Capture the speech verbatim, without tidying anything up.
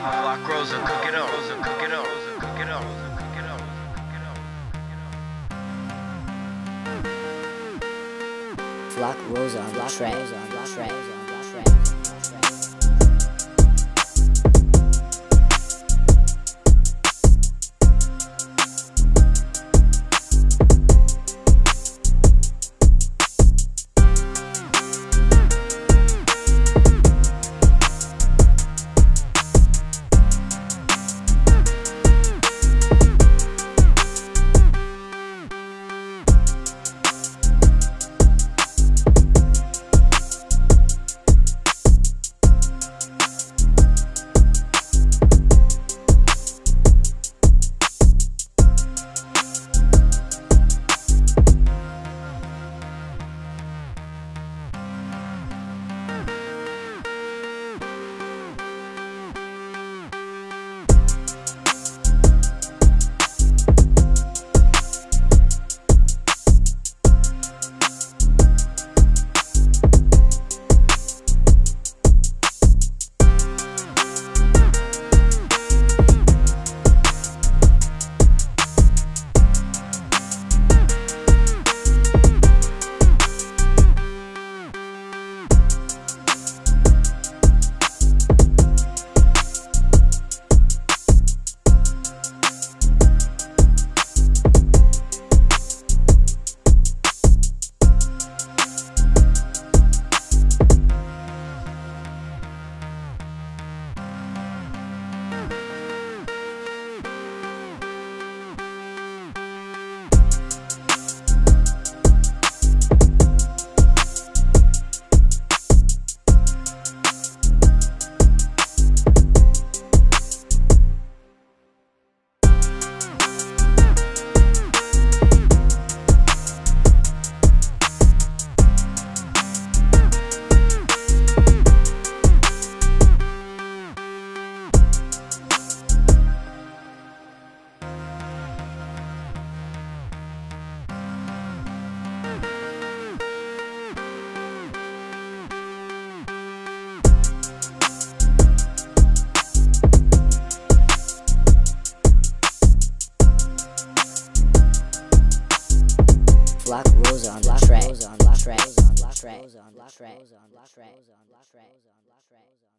Black Rosa, cook it up, Rosa, cook it up, Rosa, cook it up, Rosa, cook it up, Black Rosa on the track. On the track. On the track. Black Rosa on the track. On the track. On the track. On the track. On the track.